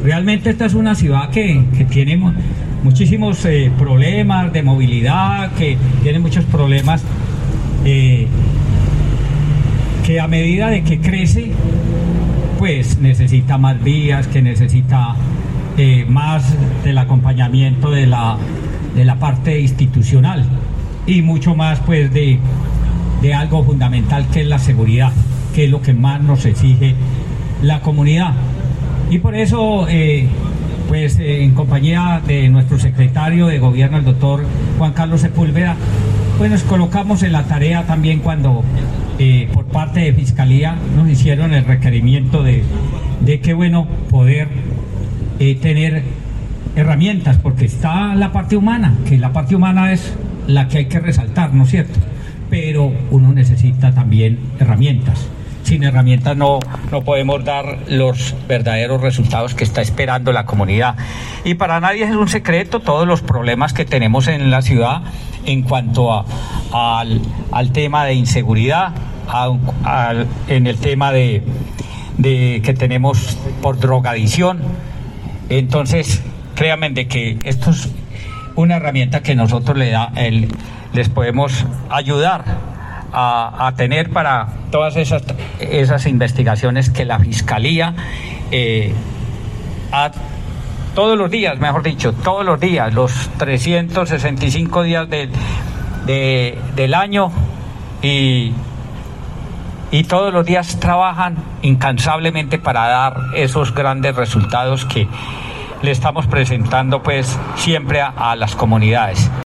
Realmente esta es una ciudad que tiene muchísimos problemas de movilidad, que tiene muchos problemas que a medida de que crece, pues necesita más vías, que necesita más del acompañamiento de la parte institucional y mucho más pues de algo fundamental que es la seguridad, que es lo que más nos exige la comunidad. Y por eso pues en compañía de nuestro secretario de gobierno, el doctor Juan Carlos Sepúlveda, pues nos colocamos en la tarea también cuando por parte de Fiscalía nos hicieron el requerimiento de qué bueno poder tener herramientas, porque está la parte humana, que la parte humana es la que hay que resaltar, ¿no es cierto? Pero uno necesita también herramientas. Sin herramientas no podemos dar los verdaderos resultados que está esperando la comunidad. Y para nadie es un secreto todos los problemas que tenemos en la ciudad en cuanto al tema de inseguridad, en el tema de que tenemos por drogadicción. Entonces, créanme de que esto es una herramienta que nosotros les podemos ayudar a tener para todas esas investigaciones que la Fiscalía todos los días, mejor dicho, todos los días, los 365 días del año y todos los días trabajan incansablemente para dar esos grandes resultados que le estamos presentando pues siempre a las comunidades.